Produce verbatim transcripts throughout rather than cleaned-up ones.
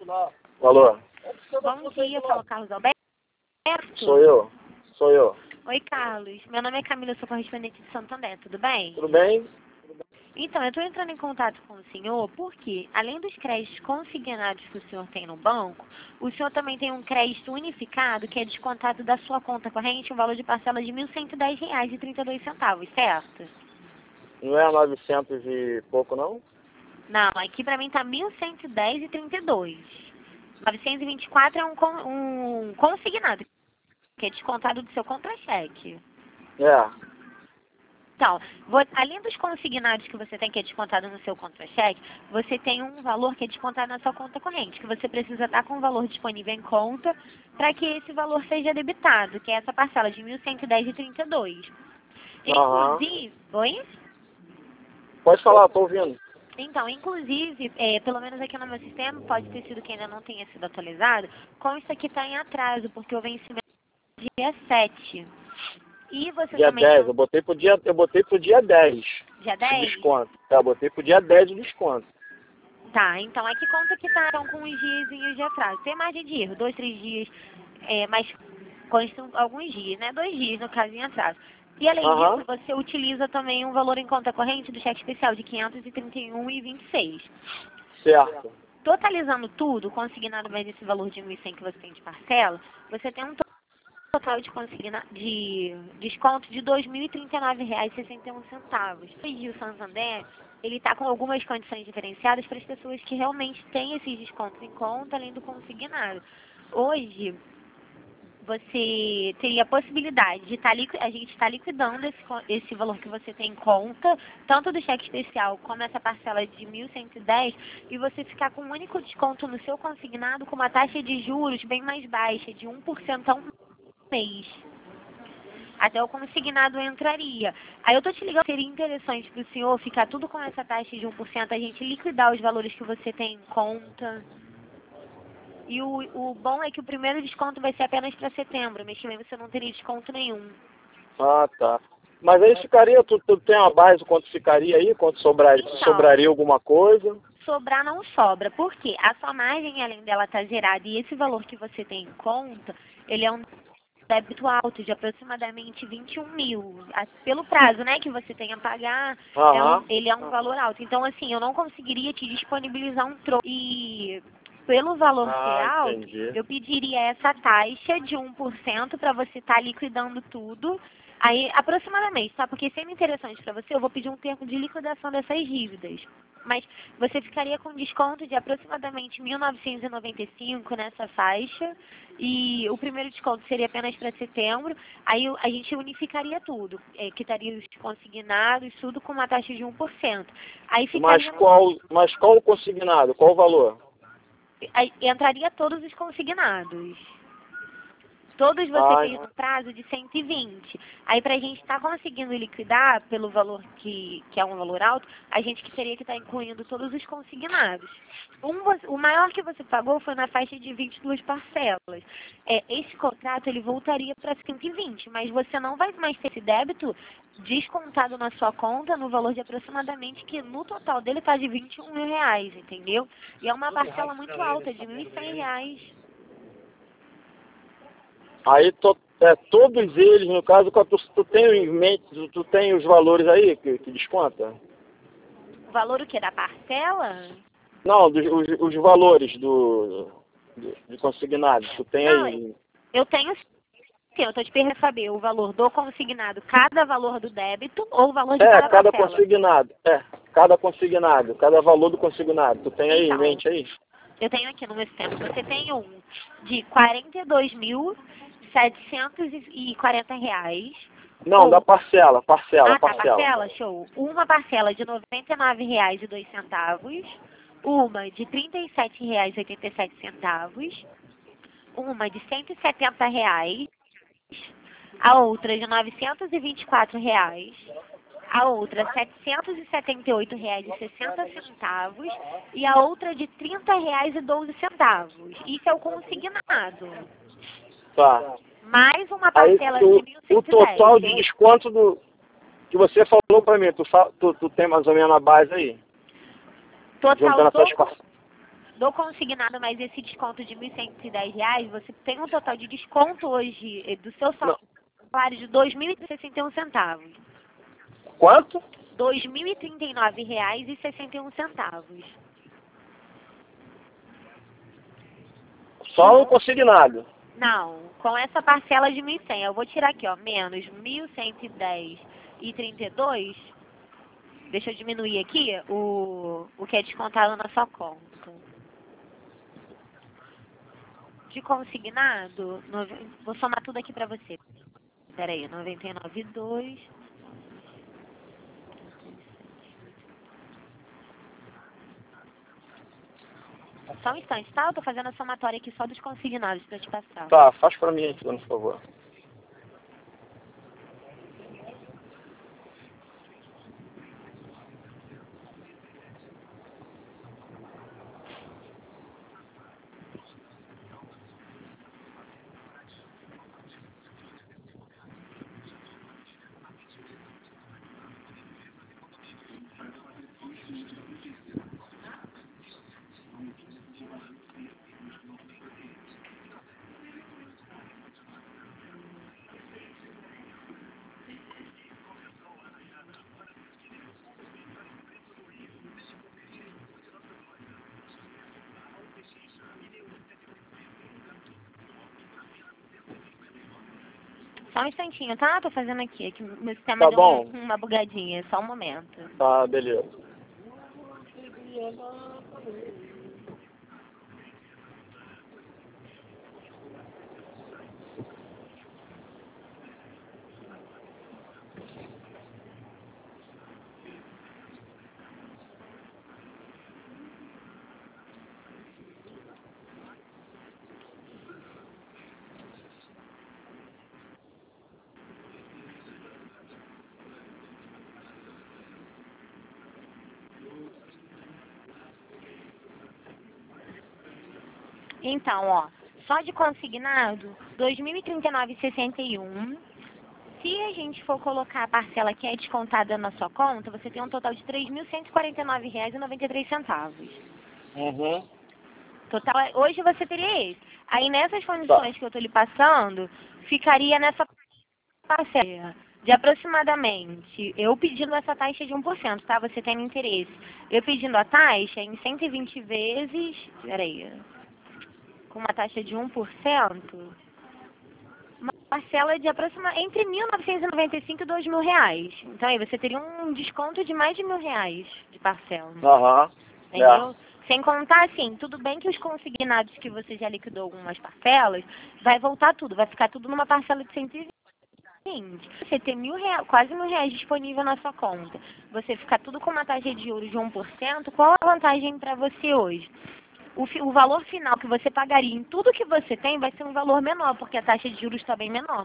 Alô? Bom dia, fala Carlos Alberto. Sou eu. Sou eu. Oi, Carlos. Meu nome é Camila, eu sou correspondente de Santo André, tudo bem? Tudo bem? Então, eu estou entrando em contato com o senhor porque, além dos créditos consignados que o senhor tem no banco, o senhor também tem um crédito unificado que é descontado da sua conta corrente, um valor de parcela de mil cento e dez reais e trinta e dois centavos, certo? Não é novecentos e pouco, não? Não, aqui pra mim tá mil cento e dez e trinta e dois. novecentos e vinte e quatro é um, con- um consignado, que é descontado do seu contra-cheque. É. Então, vo- além dos consignados que você tem que é descontado no seu contra-cheque, você tem um valor que é descontado na sua conta corrente, que você precisa estar com o valor disponível em conta para que esse valor seja debitado, que é essa parcela de mil cento e dez e trinta e dois. Aham. Inclusive, oi? Pode falar, tô ouvindo. Então, inclusive, é, pelo menos aqui no meu sistema, pode ter sido que ainda não tenha sido atualizado, consta que está em atraso, porque o vencimento é dia sete. E você Dia também dez, tem eu botei pro dia, eu botei pro dia dez. dia Esse dez? desconto. É, eu botei pro dia dez o desconto. Tá, então aqui conta que tá então, com uns dias de atraso. Tem margem de erro, dois, três dias, é, mas constam alguns dias, né? Dois dias, no caso, em atraso. E além Aham. disso, você utiliza também um valor em conta corrente do cheque especial de quinhentos e trinta e um reais e vinte e seis. Certo. Totalizando tudo, consignado mais esse valor de mil e cem que você tem de parcela, você tem um total de, consigna de desconto de dois mil e trinta e nove reais e sessenta e um centavos. O Santander, ele está com algumas condições diferenciadas para as pessoas que realmente têm esses descontos em conta, além do consignado. Hoje, você teria a possibilidade de estar liqui- a gente estar liquidando esse, co- esse valor que você tem em conta, tanto do cheque especial como essa parcela de mil cento e dez, e você ficar com um único desconto no seu consignado com uma taxa de juros bem mais baixa, de um por cento a um mês. Até o consignado entraria. Aí eu tô te ligando, seria interessante para o senhor ficar tudo com essa taxa de um por cento, a gente liquidar os valores que você tem em conta. E o, o bom é que o primeiro desconto vai ser apenas para setembro, mês que vem você não teria desconto nenhum. Ah, tá. Mas aí ficaria, tu, tu tem uma base quanto ficaria aí? Quanto sobraria? Se Então, sobraria alguma coisa? sobrar não sobra. Por quê? A sua margem, além dela estar zerada, e esse valor que você tem em conta, ele é um débito alto, de aproximadamente vinte e um mil. A- Pelo prazo, né, que você tem a pagar, é um- Aham. ele é um valor alto. Então, assim, eu não conseguiria te disponibilizar um troco. E pelo valor ser Ah, alto, entendi. eu pediria essa taxa de um por cento para você estar liquidando tudo. Aí, aproximadamente, tá? Porque sendo interessante para você, eu vou pedir um termo de liquidação dessas dívidas. Mas você ficaria com desconto de aproximadamente mil novecentos e noventa e cinco nessa faixa. E o primeiro desconto seria apenas para setembro. Aí o- a gente unificaria tudo. É, quitaria os consignados, tudo com uma taxa de um por cento. Aí Mas ficaria, qual, mas qual o consignado? Qual o valor? aí entraria todos os consignados. Todos você Ah, fez no prazo de cento e vinte. Aí para a gente estar conseguindo liquidar pelo valor que, que é um valor alto, a gente que teria que estar incluindo todos os consignados. Um, vo- o maior que você pagou foi na faixa de vinte e duas parcelas. É, esse contrato ele voltaria para cento e vinte, mas você não vai mais ter esse débito descontado na sua conta no valor de aproximadamente, que no total dele está de vinte e um mil reais, entendeu? E é uma parcela muito alta, de mil e cem reais. aí to, é, todos eles, no caso, qual tu, tu tem em mente, tu, tu tem os valores aí que, que desconta? O valor o que? Da parcela? Não, dos, os, os valores do, do de consignado, tu tem Não, aí. eu tenho sim, eu estou te perguntando saber o valor do consignado, cada valor do débito ou o valor de É, cada cada parcela. consignado, é, cada consignado, cada valor do consignado, tu tem aí em Então, mente aí? eu tenho aqui no meu sistema, você tem um de quarenta e dois mil setecentos e quarenta reais. Não, Ou, da parcela, parcela, ah, tá, parcela. parcela, show. Uma parcela de noventa e nove reais e dois centavos, uma de trinta e sete reais e oitenta e sete centavos, uma de cento e setenta reais, a outra de novecentos e vinte e quatro reais, a outra setecentos e setenta e oito reais e sessenta centavos e a outra de trinta reais e doze centavos. Isso é o consignado. Tá. Mais uma Aí parcela tu, de mil o cento e dez. total de desconto do que você falou pra mim, tu, fa- tu, tu tem mais ou menos a base aí? Total Juntando do, essas parcelas. do consignado, mais esse desconto de mil cento e dez reais, você tem um total de desconto hoje eh, do seu Não. salário de dois mil e sessenta e um centavos. Quanto? dois mil e trinta e nove reais e sessenta e um centavos. Só o consignado. Não, com essa parcela de mil e cem, eu vou tirar aqui, ó, menos mil cento e dez e trinta e dois. Deixa eu diminuir aqui o, o que é descontado na sua conta. De consignado, nove, vou somar tudo aqui pra você. Pera aí, noventa e nove vírgula dois. Só um instante, tá? Eu tô fazendo a somatória aqui só dos consignados pra te passar. Tá, faz pra mim, por favor. Só um instantinho, tá? Tô fazendo aqui. Aqui meu sistema Tá deu bom. um- uma bugadinha. Só um momento. Tá, beleza. Então, ó, só de consignado, dois mil e trinta e nove reais e sessenta e um. Se a gente for colocar a parcela que é descontada na sua conta, você tem um total de três mil cento e quarenta e nove reais e noventa e três centavos. Uhum. Total, hoje você teria esse. Aí nessas condições que eu tô lhe passando, ficaria nessa parcela de aproximadamente, eu pedindo essa taxa de um por cento, tá? Você tem interesse. Eu pedindo a taxa em cento e vinte vezes, peraí, com uma taxa de um por cento, uma parcela de aproximadamente entre mil novecentos e noventa e cinco e dois mil reais. Então aí você teria um desconto de mais de mil reais de parcela. Aham. Entendeu? É. Sem contar, assim, tudo bem que os consignados que você já liquidou algumas parcelas, vai voltar tudo, vai ficar tudo numa parcela de cento e vinte. Você ter mil reais, quase mil reais disponível na sua conta, você ficar tudo com uma taxa de juros de um por cento, qual a vantagem para você hoje? O, fi, o valor final que você pagaria em tudo que você tem vai ser um valor menor, porque a taxa de juros está bem menor.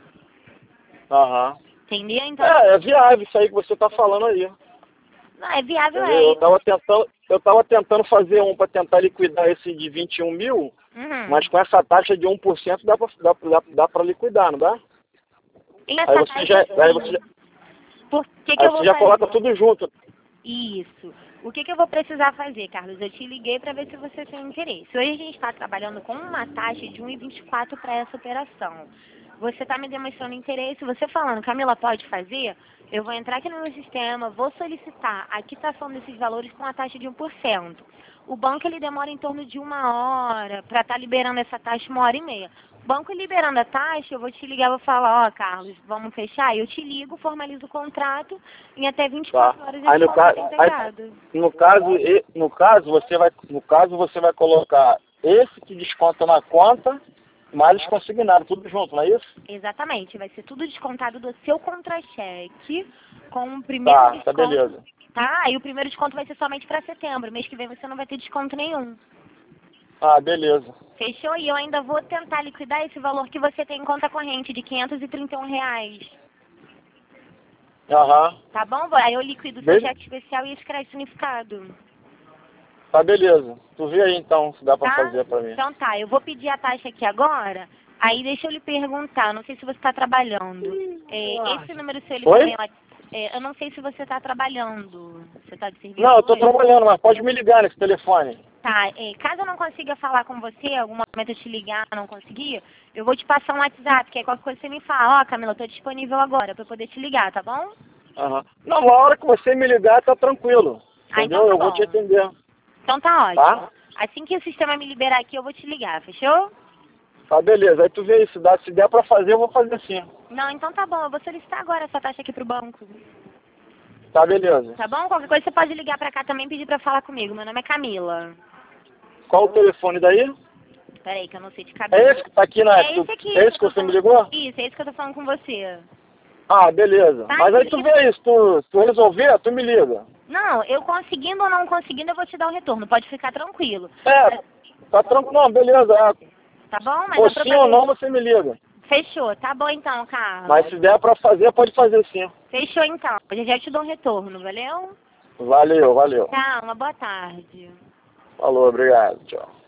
Aham. Entendeu? Então, É, é viável isso aí que você tá falando aí. não, é viável, Entendeu? é. Eu tava tentando, eu tava tentando fazer um para tentar liquidar esse de vinte e um mil, Uhum. mas com essa taxa de um por cento dá pra, dá, dá, dá pra liquidar, não dá? E essa Aí você taxa, já, aí sim. você já, Por que que aí eu você vou já fazer? coloca tudo junto. Isso. O que, que eu vou precisar fazer, Carlos? Eu te liguei para ver se você tem interesse. Hoje a gente está trabalhando com uma taxa de um vírgula vinte e quatro para essa operação. Você está me demonstrando interesse, você falando, Camila, pode fazer? Eu vou entrar aqui no meu sistema, vou solicitar a quitação desses valores com a taxa de um por cento. O banco ele demora em torno de uma hora para estar tá liberando essa taxa, uma hora e meia. O banco liberando a taxa, eu vou te ligar e vou falar, ó, Carlos, vamos fechar? Eu te ligo, formalizo o contrato, em até vinte e quatro Tá. horas Aí esse no, valor ca tá aí, integrado. no caso, e- no caso você vai, no caso você vai colocar esse que desconta na conta, mais os consignados, tudo junto, não é isso? Exatamente, vai ser tudo descontado do seu contra-cheque, com o primeiro Tá, desconto. tá beleza. Tá, e o primeiro desconto vai ser somente para setembro. Mês que vem você não vai ter desconto nenhum. Ah, beleza. Fechou? E eu ainda vou tentar liquidar esse valor que você tem em conta corrente, de quinhentos e trinta e um reais. Aham. Tá bom? Aí eu liquido o seu Beleza. cheque especial e esse crédito unificado. Tá beleza. Tu vê aí então se dá pra Tá? fazer pra mim. Então tá, eu vou pedir a taxa aqui agora. Aí deixa eu lhe perguntar, não sei se você está trabalhando. É, esse número seu, ele Oi? também lá. É, eu não sei se você está trabalhando. Você está de serviço Não, eu tô hoje? trabalhando, mas pode me ligar nesse telefone. Tá, é, caso eu não consiga falar com você, algum momento eu te ligar, não conseguir, eu vou te passar um WhatsApp, que aí qualquer coisa você me fala, ó, oh, Camila, eu tô disponível agora pra poder te ligar, tá bom? Aham. Não, na hora que você me ligar, tá tranquilo. Ah, Entendeu? então tá Eu vou bom. te atender. Então tá ótimo. Tá? Assim que o sistema me liberar aqui, eu vou te ligar, fechou? Tá, beleza. Aí tu vê isso. Dá, se der pra fazer, eu vou fazer sim. Não, então tá bom, eu vou solicitar agora essa taxa aqui pro banco. Tá, beleza. Tá bom? Qualquer coisa você pode ligar pra cá também e pedir pra falar comigo. Meu nome é Camila. Qual o telefone daí? Peraí, que eu não sei de cabeça. É esse que tá aqui na... É esse aqui. É esse que eu tô você me falando- ligou? Isso, é esse que eu tô falando com você. Ah, beleza. Tá, Mas aí tu liga- vê isso. Tu, tu resolver, tu me liga. Não, eu conseguindo ou não conseguindo, eu vou te dar o retorno. Pode ficar tranquilo. É, tá tranquilo. Não, beleza. É. Tá bom? Mas Ou a sim propaganda- ou não, você me liga. Fechou. Tá bom então, Carlos. Mas se der pra fazer, pode fazer sim. Fechou então. Já já te dou um retorno, valeu? Valeu, valeu. Tá, uma boa tarde. Falou, obrigado. Tchau.